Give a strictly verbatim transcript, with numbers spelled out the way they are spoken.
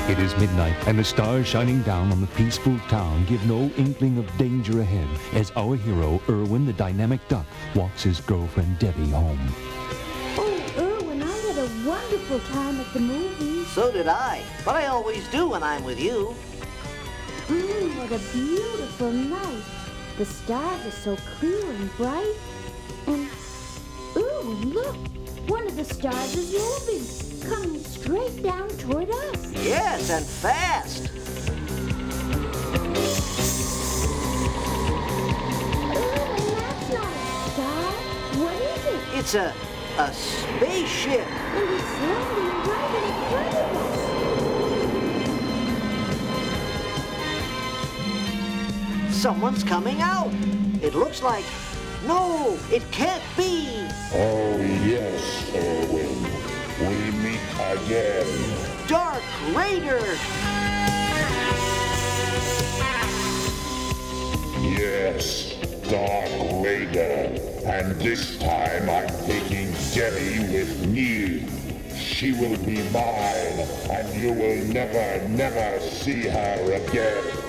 It is midnight, and the stars shining down on the peaceful town give no inkling of danger ahead as our hero, Erwin the Dynamic Duck, walks his girlfriend Debbie home. Oh, Erwin, I had a wonderful time at the movies. So did I, but I always do when I'm with you. Mm, what a beautiful night. The stars are so clear and bright. And, Erwin, look, one of the stars is moving, coming straight down toward us. Yes, and fast. Erwin, that's not a star. What is it? It's a, a spaceship. And it's landing right in front of us. Someone's coming out. It looks like... No, it can't be. Oh, yes, Erwin. We meet again. Dark Raider. Yes, Dark Raider. And this time I'm taking Debbie with me. She will be mine, and you will never, never see her again.